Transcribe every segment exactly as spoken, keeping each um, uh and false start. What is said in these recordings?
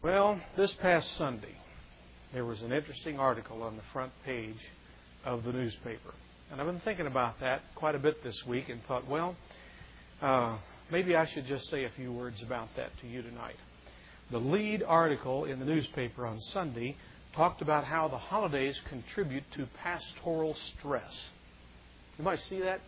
Well, this past Sunday, there was an interesting article on the front page of the newspaper. And I've been thinking about that quite a bit this week and thought, well, uh, maybe I should just say a few words about that to you tonight. The lead article in the newspaper on Sunday talked about how the holidays contribute to pastoral stress. You might see that?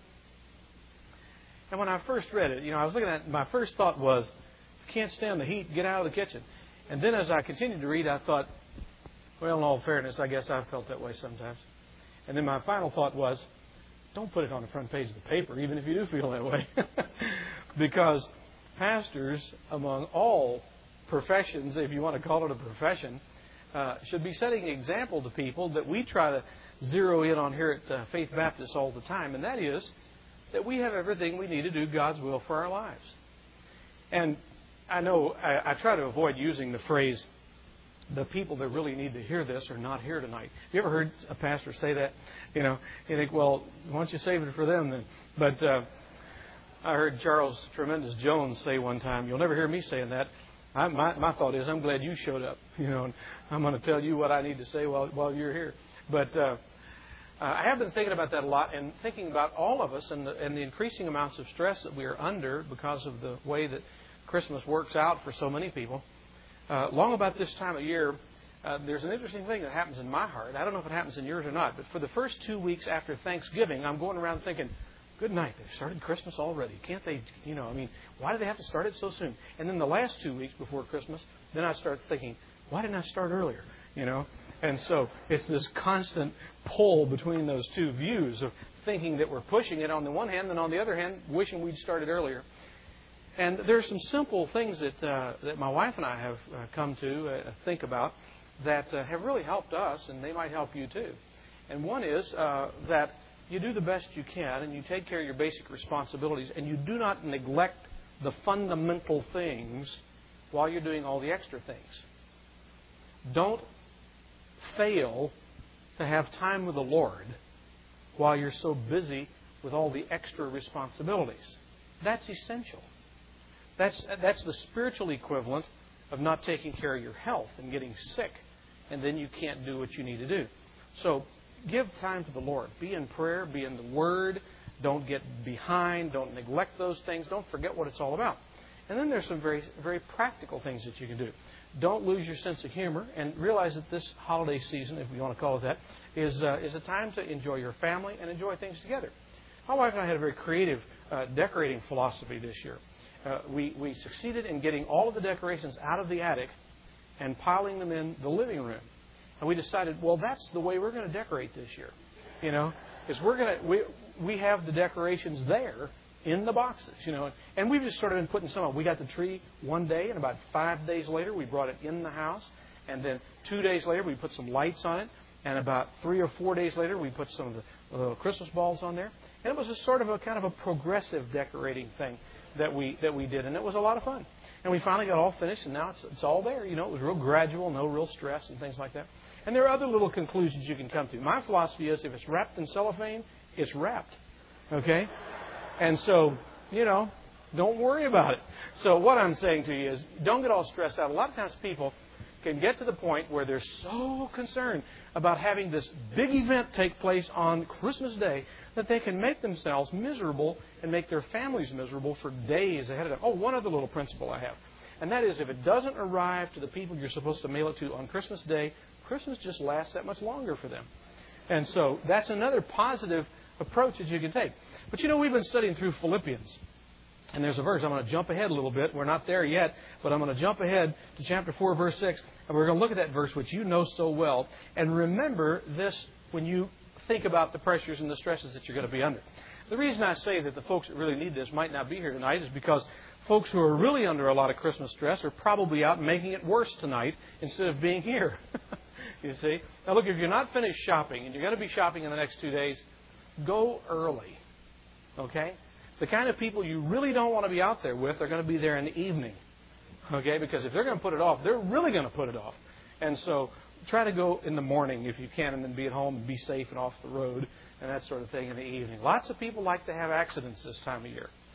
And when I first read it, you know, I was looking at it, my first thought was, if you can't stand the heat, get out of the kitchen. And then as I continued to read, I thought, well, in all fairness, I guess I've felt that way sometimes. And then my final thought was, don't put it on the front page of the paper, even if you do feel that way. Because pastors, among all professions, if you want to call it a profession, uh, should be setting an example to people that we try to zero in on here at uh, Faith Baptist all the time. And that is that we have everything we need to do God's will for our lives. And I know I, I try to avoid using the phrase, the people that really need to hear this are not here tonight. Have you ever heard a pastor say that? You know, you think, well, why don't you save it for them then? But uh, I heard Charles Tremendous Jones say one time, you'll never hear me saying that. I, my, my thought is, I'm glad you showed up. You know, and I'm going to tell you what I need to say while while you're here. But uh, I have been thinking about that a lot and thinking about all of us and the, and the increasing amounts of stress that we are under because of the way that Christmas works out for so many people. Uh, long about this time of year, uh, there's an interesting thing that happens in my heart. I don't know if it happens in yours or not, but for the first two weeks after Thanksgiving, I'm going around thinking, good night, they've started Christmas already. Can't they, you know, I mean, why do they have to start it so soon? And then the last two weeks before Christmas, then I start thinking, why didn't I start earlier, you know? And so it's this constant pull between those two views of thinking that we're pushing it on the one hand, and on the other hand, wishing we'd started earlier. And there's some simple things that uh, that my wife and I have uh, come to uh, think about that uh, have really helped us, and they might help you too. And one is uh, that you do the best you can, and you take care of your basic responsibilities, and you do not neglect the fundamental things while you're doing all the extra things. Don't fail to have time with the Lord while you're so busy with all the extra responsibilities. That's essential. That's that's the spiritual equivalent of not taking care of your health and getting sick, and then you can't do what you need to do. So give time to the Lord. Be in prayer. Be in the Word. Don't get behind. Don't neglect those things. Don't forget what it's all about. And then there's some very very practical things that you can do. Don't lose your sense of humor, and realize that this holiday season, if you want to call it that, is uh, is a time to enjoy your family and enjoy things together. My wife and I had a very creative uh, decorating philosophy this year. Uh, we, we succeeded in getting all of the decorations out of the attic and piling them in the living room. And we decided, well, that's the way we're going to decorate this year. You know, is we're going to we we have the decorations there in the boxes. You know, and we've just sort of been putting some on. We got the tree one day, and about five days later, we brought it in the house. And then two days later, we put some lights on it. And about three or four days later, we put some of the uh, Christmas balls on there. And it was a sort of a kind of a progressive decorating thing that we that we did, and it was a lot of fun. And we finally got all finished, and now it's it's all there. You know, it was real gradual, no real stress and things like that. And there are other little conclusions you can come to. My philosophy is, if it's wrapped in cellophane, it's wrapped. Okay? And so, you know, don't worry about it. So what I'm saying to you is, don't get all stressed out. A lot of times people can get to the point where they're so concerned about having this big event take place on Christmas Day that they can make themselves miserable and make their families miserable for days ahead of time. Oh, one other little principle I have, and that is, if it doesn't arrive to the people you're supposed to mail it to on Christmas Day, Christmas just lasts that much longer for them. And so that's another positive approach that you can take. But you know, we've been studying through Philippians. And there's a verse. I'm going to jump ahead a little bit. We're not there yet, but I'm going to jump ahead to chapter four, verse six. And we're going to look at that verse, which you know so well. And remember this when you think about the pressures and the stresses that you're going to be under. The reason I say that the folks that really need this might not be here tonight is because folks who are really under a lot of Christmas stress are probably out making it worse tonight instead of being here. You see? Now look, if you're not finished shopping and you're going to be shopping in the next two days, go early. Okay? The kind of people you really don't want to be out there with are going to be there in the evening. Okay? Because if they're going to put it off, they're really going to put it off. And so try to go in the morning if you can, and then be at home and be safe and off the road and that sort of thing in the evening. Lots of people like to have accidents this time of year.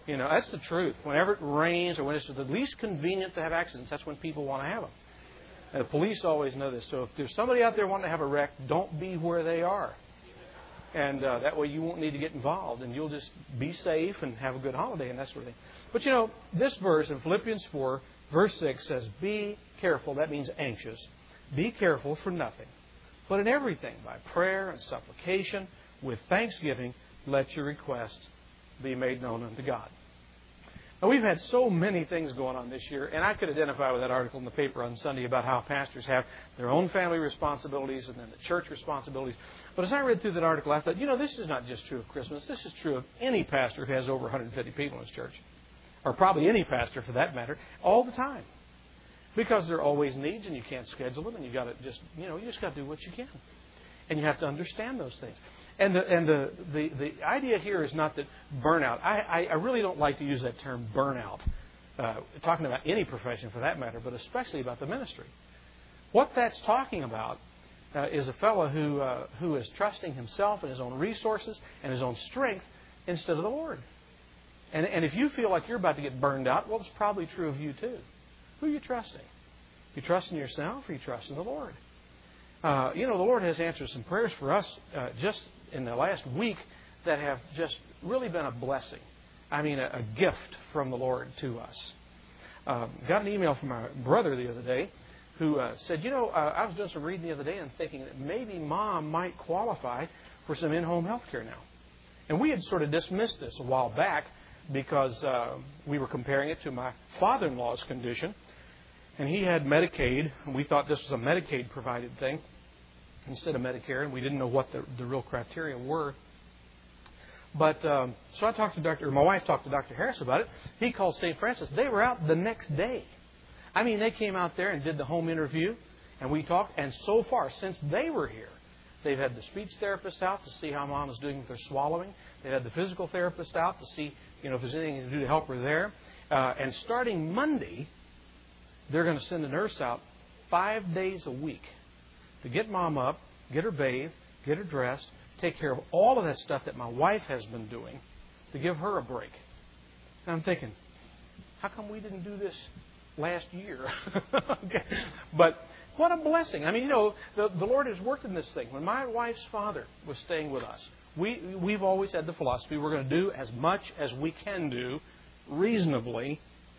You know, that's the truth. Whenever it rains or when it's the least convenient to have accidents, that's when people want to have them. And the police always know this. So if there's somebody out there wanting to have a wreck, don't be where they are. And uh, that way you won't need to get involved. And you'll just be safe and have a good holiday and that sort of thing. But, you know, this verse in Philippians four, verse six says, be careful. That means anxious. Be careful for nothing. But in everything, by prayer and supplication, with thanksgiving, let your requests be made known unto God. Now, we've had so many things going on this year, and I could identify with that article in the paper on Sunday about how pastors have their own family responsibilities and then the church responsibilities. But as I read through that article, I thought, you know, this is not just true of Christmas. This is true of any pastor who has over one hundred fifty people in his church, or probably any pastor for that matter, all the time. Because there are always needs, and you can't schedule them, and you got to just, you know, you just got to do what you can, and you have to understand those things. And the and the, the, the idea here is not that burnout. I, I really don't like to use that term burnout, uh, talking about any profession for that matter, but especially about the ministry. What that's talking about uh, is a fellow who uh, who is trusting himself and his own resources and his own strength instead of the Lord. And and if you feel like you're about to get burned out, well, it's probably true of you too. Who are you trusting? You trusting yourself or you trusting the Lord? Uh, you know, the Lord has answered some prayers for us uh, just in the last week that have just really been a blessing. I mean, a, a gift from the Lord to us. Um, got an email from my brother the other day who uh, said, you know, uh, I was doing some reading the other day and thinking that maybe Mom might qualify for some in-home health care now. And we had sort of dismissed this a while back because uh, we were comparing it to my father-in-law's condition. And he had Medicaid, and we thought this was a Medicaid-provided thing instead of Medicare, and we didn't know what the, the real criteria were. But um, so I talked to Doctor, my wife talked to Doctor Harris about it. He called Saint Francis. They were out the next day. I mean, they came out there and did the home interview, and we talked. And so far, since they were here, they've had the speech therapist out to see how Mom is doing with her swallowing. They've had the physical therapist out to see, you know, if there's anything to do to help her there. Uh, and starting Monday, they're going to send a nurse out five days a week to get Mom up, get her bathed, get her dressed, take care of all of that stuff that my wife has been doing to give her a break. And I'm thinking, how come we didn't do this last year? Okay. But what a blessing. I mean, you know, the, the Lord has worked in this thing. When my wife's father was staying with us, we, we've always had the philosophy we're going to do as much as we can do reasonably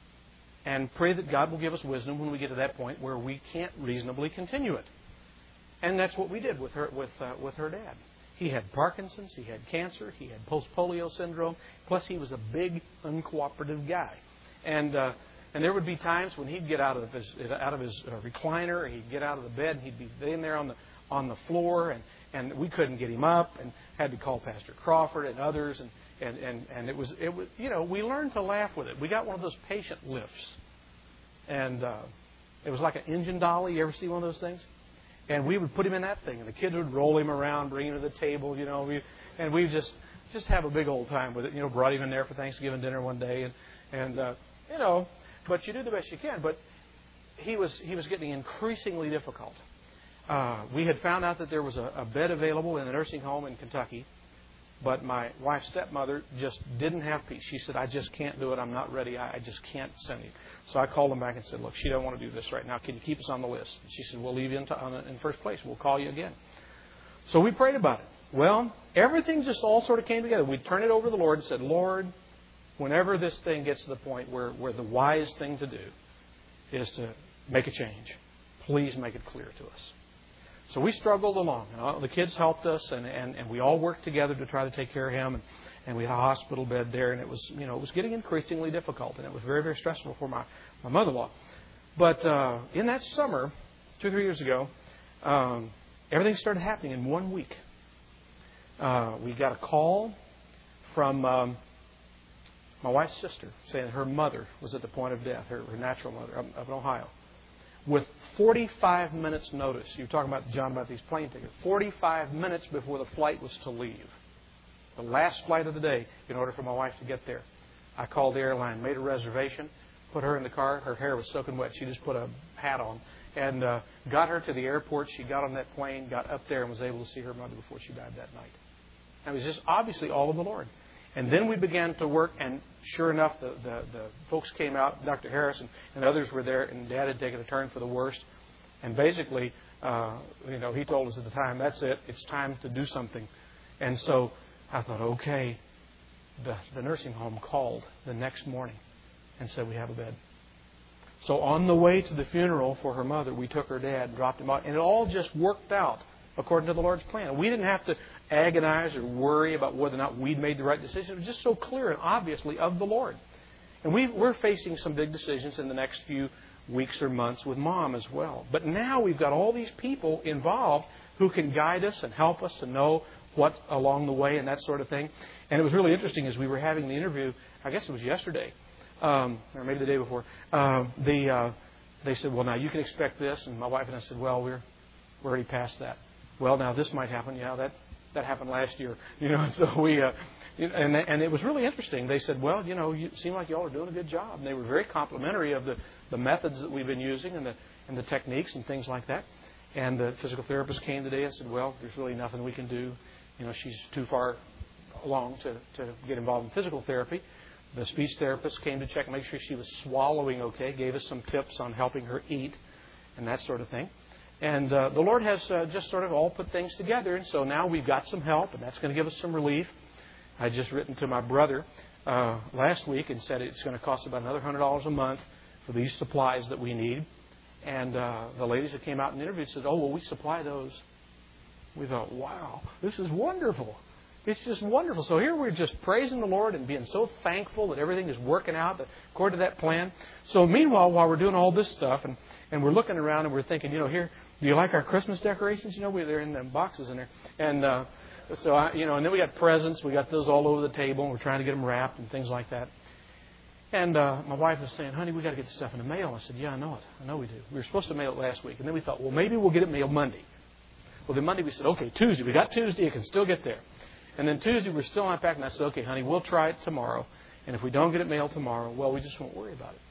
and pray that God will give us wisdom when we get to that point where we can't reasonably continue it. And that's what we did with her with uh, with her dad. He had Parkinson's, he had cancer, he had post-polio syndrome, plus he was a big, uncooperative guy. And uh, and there would be times when he'd get out of his out of his uh, recliner, he'd get out of the bed, and he'd be laying there on the on the floor, and, and we couldn't get him up, and had to call Pastor Crawford and others, and, and, and, and it was it was you know we learned to laugh with it. We got one of those patient lifts, and uh, it was like an engine dolly. You ever see one of those things? And we would put him in that thing, and the kids would roll him around, bring him to the table, you know, we, and we just just have a big old time with it. You know, brought him in there for Thanksgiving dinner one day, and and uh, you know, but you do the best you can. But he was he was getting increasingly difficult. Uh, we had found out that there was a, a bed available in a nursing home in Kentucky, but my wife's stepmother just didn't have peace. She said, "I just can't do it. I'm not ready. I, I just can't send him." So I called them back and said, "Look, she doesn't want to do this right now. Can you keep us on the list?" And she said, "We'll leave you in, t- on the, in first place. We'll call you again." So we prayed about it. Well, everything just all sort of came together. We turned it over to the Lord and said, "Lord, whenever this thing gets to the point where, where the wise thing to do is to make a change, please make it clear to us." So we struggled along. And all, the kids helped us, and, and, and we all worked together to try to take care of him. And, and we had a hospital bed there, and it was, you know, it was getting increasingly difficult, and it was very, very stressful for my, my mother-in-law. But uh, in that summer, two or three years ago, um, everything started happening in one week. Uh, we got a call from um, my wife's sister saying her mother was at the point of death, her, her natural mother up, up in Ohio. With forty-five minutes notice. You were talking about, John, about these plane tickets. forty-five minutes before the flight was to leave. The last flight of the day in order for my wife to get there. I called the airline, made a reservation, put her in the car. Her hair was soaking wet. She just put a hat on. And uh, got her to the airport. She got on that plane, got up there, and was able to see her mother before she died that night. And it was just obviously all of the Lord. And then we began to work, and sure enough, the, the, the folks came out, Doctor Harris and, and others were there, and Dad had taken a turn for the worst. And basically, uh, you know, he told us at the time, that's it, it's time to do something. And so I thought, okay, the, the nursing home called the next morning and said, we have a bed. So on the way to the funeral for her mother, we took her dad and dropped him out. And it all just worked out according to the Lord's plan. We didn't have to agonize or worry about whether or not we'd made the right decision. It was just so clear and obviously of the Lord. And we, we're facing some big decisions in the next few weeks or months with Mom as well. But now we've got all these people involved who can guide us and help us to know what along the way and that sort of thing. And it was really interesting as we were having the interview, I guess it was yesterday, um, or maybe the day before, uh, the, uh, they said, well, now you can expect this. And my wife and I said, well, we're, we're already past that. Well, now this might happen. Yeah, that, that happened last year. You know, and so we, uh, and, and it was really interesting. They said, well, you know, you seem like you all are doing a good job. And they were very complimentary of the, the methods that we've been using and the, and the techniques and things like that. And the physical therapist came today and said, well, there's really nothing we can do. You know, she's too far along to, to get involved in physical therapy. The speech therapist came to check, make sure she was swallowing okay, gave us some tips on helping her eat and that sort of thing. And uh, the Lord has uh, just sort of all put things together. And so now we've got some help, and that's going to give us some relief. I just written to my brother uh, last week and said it's going to cost about another one hundred dollars a month for these supplies that we need. And uh, the ladies that came out and interviewed said, oh, well, we supply those. We thought, wow, this is wonderful. It's just wonderful. So here we're just praising the Lord and being so thankful that everything is working out according to that plan. So meanwhile, while we're doing all this stuff and, and we're looking around and we're thinking, you know, here, do you like our Christmas decorations? You know, they're in them boxes in there. And uh, so, I, you know, and then we got presents. We got those all over the table. And we're trying to get them wrapped and things like that. And uh, my wife was saying, honey, we got to get the stuff in the mail. I said, yeah, I know it. I know we do. We were supposed to mail it last week. And then we thought, well, maybe we'll get it mailed Monday. Well, then Monday we said, okay, Tuesday. We got Tuesday. It can still get there. And then Tuesday we're still not back. And I said, okay, honey, we'll try it tomorrow. And if we don't get it mailed tomorrow, well, we just won't worry about it.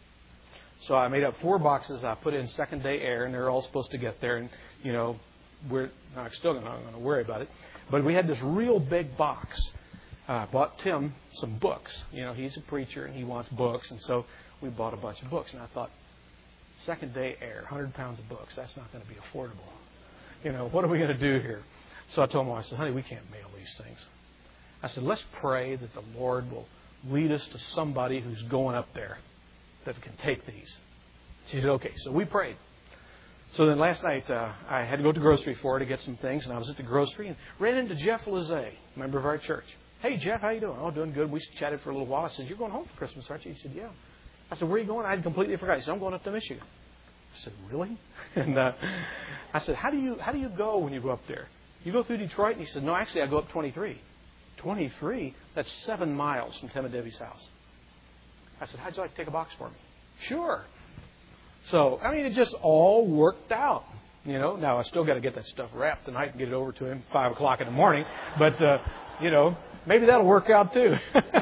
So I made up four boxes. I put in second day air, and they're all supposed to get there. And, you know, we're not still not going to worry about it. But we had this real big box. I uh, bought Tim some books. You know, he's a preacher, and he wants books. And so we bought a bunch of books. And I thought, second day air, one hundred pounds of books, that's not going to be affordable. You know, what are we going to do here? So I told my wife, I said, honey, we can't mail these things. I said, let's pray that the Lord will lead us to somebody who's going up there that can take these. She said, okay. So we prayed. So then last night, uh, I had to go to the grocery for her to get some things, and I was at the grocery and ran into Jeff Lizzie, a member of our church. Hey, Jeff, how you doing? Oh, doing good. We chatted for a little while. I said, you're going home for Christmas, aren't you? He said, yeah. I said, where are you going? I had completely forgot. He said, I'm going up to Michigan. I said, really? And uh, I said, how do you how do you go when you go up there? You go through Detroit? And he said, no, actually, I go up twenty-three. twenty-three? That's seven miles from Tim and Debbie's house. I said, how'd you like to take a box for me? Sure. So, I mean, it just all worked out. You know, now I still got to get that stuff wrapped tonight and get it over to him five o'clock in the morning. But, uh, you know, maybe that'll work out too.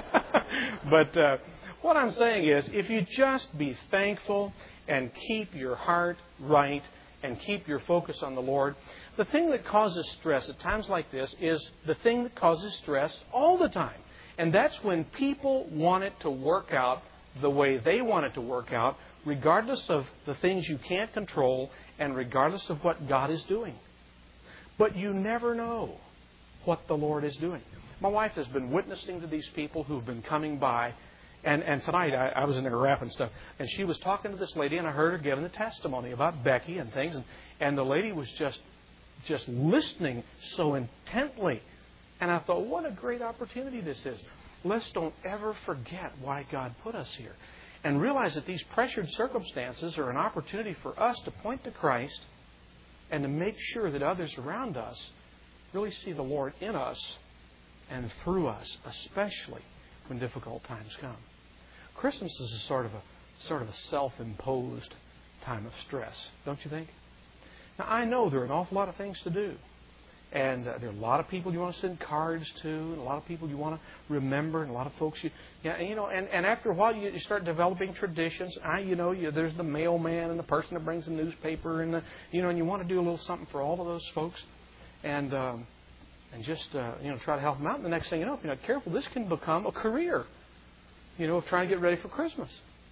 But uh, what I'm saying is, if you just be thankful and keep your heart right and keep your focus on the Lord, the thing that causes stress at times like this is the thing that causes stress all the time. And that's when people want it to work out the way they want it to work out, regardless of the things you can't control and regardless of what God is doing. But you never know what the Lord is doing. My wife has been witnessing to these people who've been coming by. And, and tonight, I, I was in there wrapping stuff, and she was talking to this lady, and I heard her giving the testimony about Becky and things. And, and the lady was just, just listening so intently. And I thought, what a great opportunity this is. Let's don't ever forget why God put us here. And realize that these pressured circumstances are an opportunity for us to point to Christ and to make sure that others around us really see the Lord in us and through us, especially when difficult times come. Christmas is a sort of a sort of a self-imposed time of stress, don't you think? Now, I know there are an awful lot of things to do. And uh, there are a lot of people you want to send cards to, and a lot of people you want to remember, and a lot of folks you, yeah, and, you know, and, and after a while you, you start developing traditions. I, you know, you, there's the mailman and the person that brings the newspaper, and the, you know, and you want to do a little something for all of those folks. And um, and just uh, you know try to help them out. And the next thing you know, if you're not careful, this can become a career, you know, of trying to get ready for Christmas.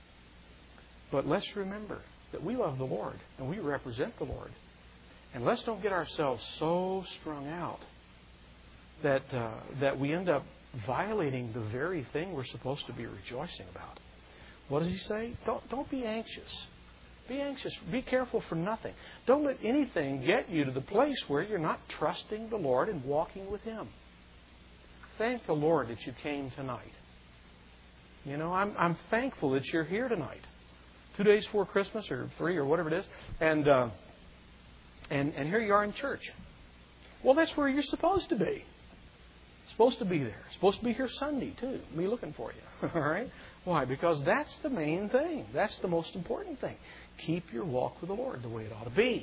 But let's remember that we love the Lord and we represent the Lord. And let's don't get ourselves so strung out that uh, that we end up violating the very thing we're supposed to be rejoicing about. What does He say? Don't, don't be anxious. Be anxious. Be careful for nothing. Don't let anything get you to the place where you're not trusting the Lord and walking with Him. Thank the Lord that you came tonight. You know, I'm, I'm thankful that you're here tonight. Two days before Christmas, or three, or whatever it is. And, uh, and, and here you are in church. Well, that's where you're supposed to be. Supposed to be there. Supposed to be here Sunday, too. Me looking for you. All right? Why? Because that's the main thing. That's the most important thing. Keep your walk with the Lord the way it ought to be.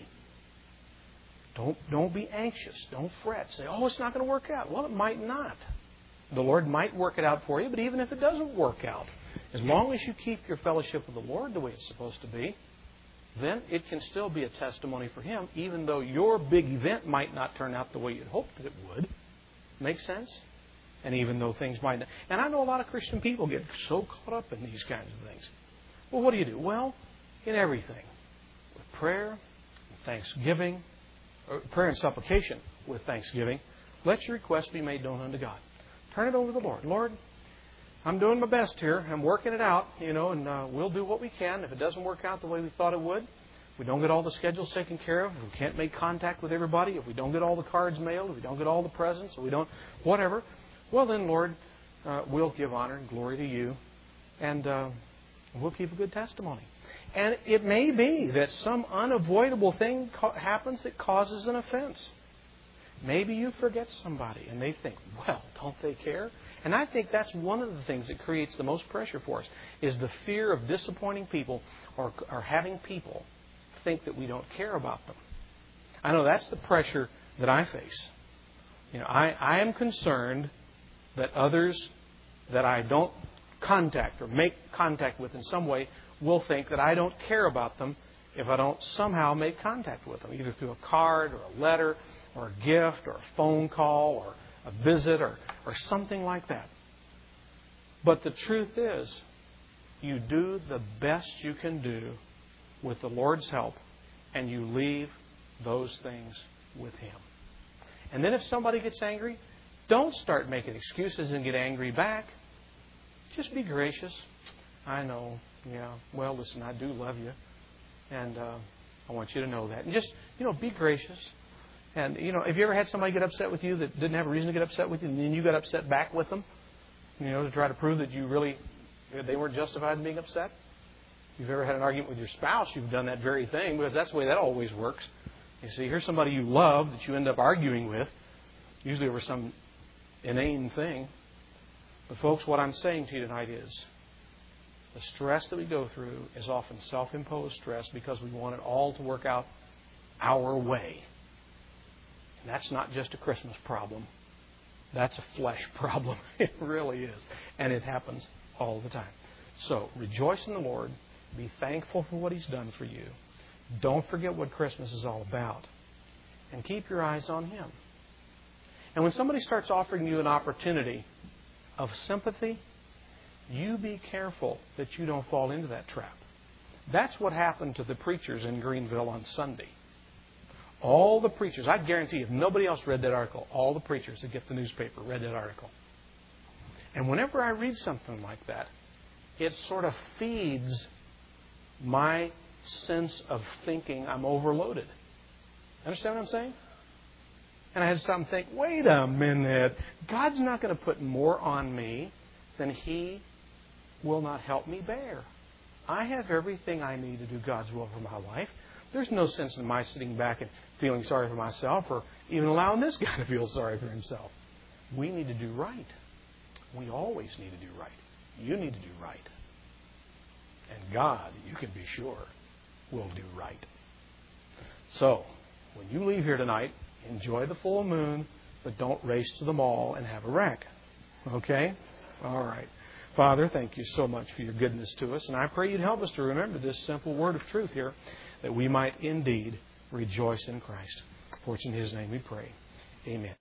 Don't, don't be anxious. Don't fret. Say, oh, it's not going to work out. Well, it might not. The Lord might work it out for you, but even if it doesn't work out, as long as you keep your fellowship with the Lord the way it's supposed to be, then it can still be a testimony for Him, even though your big event might not turn out the way you'd hoped that it would. Make sense? And even though things might not. And I know a lot of Christian people get so caught up in these kinds of things. Well, what do you do? Well, in everything. With prayer, with thanksgiving, or prayer and supplication with thanksgiving, let your requests be made known unto God. Turn it over to the Lord. Lord, I'm doing my best here. I'm working it out, you know, and uh, we'll do what we can. If it doesn't work out the way we thought it would, if we don't get all the schedules taken care of, if we can't make contact with everybody, if we don't get all the cards mailed, if we don't get all the presents, if we don't, whatever, well then, Lord, uh, we'll give honor and glory to You, and uh, we'll keep a good testimony. And it may be that some unavoidable thing co- happens that causes an offense. Maybe you forget somebody and they think, well, don't they care? And I think that's one of the things that creates the most pressure for us, is the fear of disappointing people or, or having people think that we don't care about them. I know that's the pressure that I face. You know, I, I am concerned that others that I don't contact or make contact with in some way will think that I don't care about them if I don't somehow make contact with them, either through a card or a letter or a gift or a phone call or a visit or, or something like that. But the truth is, you do the best you can do with the Lord's help, and you leave those things with Him. And then if somebody gets angry, don't start making excuses and get angry back. Just be gracious. I know, yeah, well, listen, I do love you. And uh, I want you to know that. And just, you know, be gracious. And, you know, have you ever had somebody get upset with you that didn't have a reason to get upset with you, and then you got upset back with them, you know, to try to prove that you really, they weren't justified in being upset? If you've ever had an argument with your spouse, you've done that very thing, because that's the way that always works. You see, here's somebody you love that you end up arguing with, usually over some inane thing. But folks, what I'm saying to you tonight is, the stress that we go through is often self-imposed stress because we want it all to work out our way. And that's not just a Christmas problem. That's a flesh problem. It really is. And it happens all the time. So, rejoice in the Lord. Be thankful for what He's done for you. Don't forget what Christmas is all about. And keep your eyes on Him. And when somebody starts offering you an opportunity of sympathy, you be careful that you don't fall into that trap. That's what happened to the preachers in Greenville on Sunday. All the preachers, I guarantee if nobody else read that article, all the preachers that get the newspaper read that article. And whenever I read something like that, it sort of feeds my sense of thinking I'm overloaded. Understand what I'm saying? And I had to stop and think, wait a minute. God's not going to put more on me than He will not help me bear. I have everything I need to do God's will for my life. There's no sense in my sitting back and feeling sorry for myself or even allowing this guy to feel sorry for himself. We need to do right. We always need to do right. You need to do right. And God, you can be sure, will do right. So, when you leave here tonight, enjoy the full moon, but don't race to the mall and have a wreck. Okay? All right. Father, thank you so much for your goodness to us. And I pray you'd help us to remember this simple word of truth here, that we might indeed rejoice in Christ. For it's in His name we pray. Amen.